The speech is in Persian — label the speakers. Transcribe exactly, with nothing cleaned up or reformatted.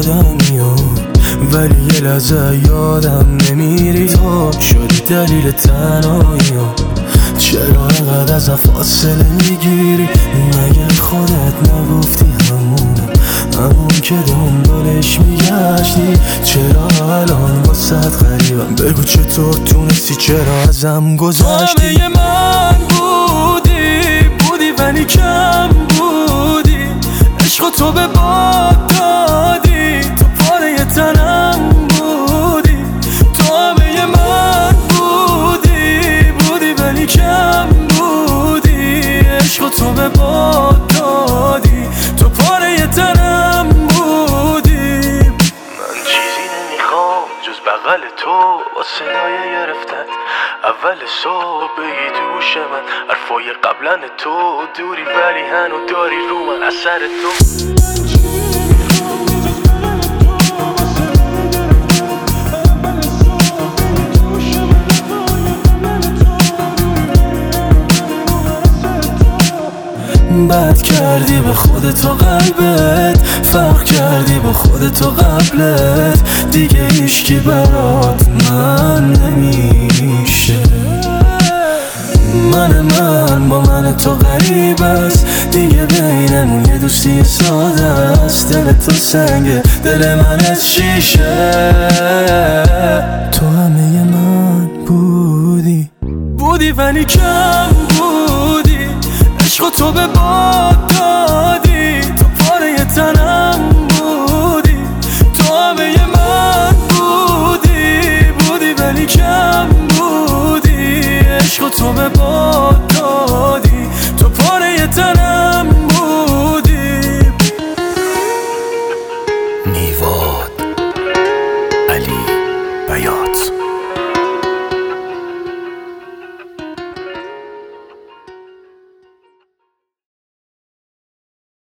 Speaker 1: آدمی ها، ولی یه لحظه یادم نمیری تو شدی دلیل تنهایی ها. چرا اینقدر ازم فاصله میگیری؟ مگه خودت نگفتی همونه همون که دنبالش میگشتی؟ چرا الان واسد غریبم؟ بگو چطور تونستی، چرا ازم گذشتی؟ همه من بودی بودی ولی کم بودی، عشق تو به باد دادی، تو پاره تنم بودی. تو همه من بودی بودی ولی کم بودی، عشق تو به باد دادی، تو پاره تنم بودی. من چیزی نمیخوام جز بغل تو با صدای گرفتت اول صبح بگی تو گوش من حرفای قبلن تو دوری ولی هنو داری رو من اثر تو. بد کردی به خودت و قلبت، فرق کردی با خودت و قبلت، دیگه هیچکی برات من نمیشه. من من با من تو غریب است، دیگه بینمون یه دوستی ساده است. دل تو سنگه دل من از شیشه، تو همه من بودی بودی ولی کم بودی، عشق تو به باد دادی، تو پاره تنم بودی. تو همه من بودی بودی ولی کم بودی، عشق تو به باد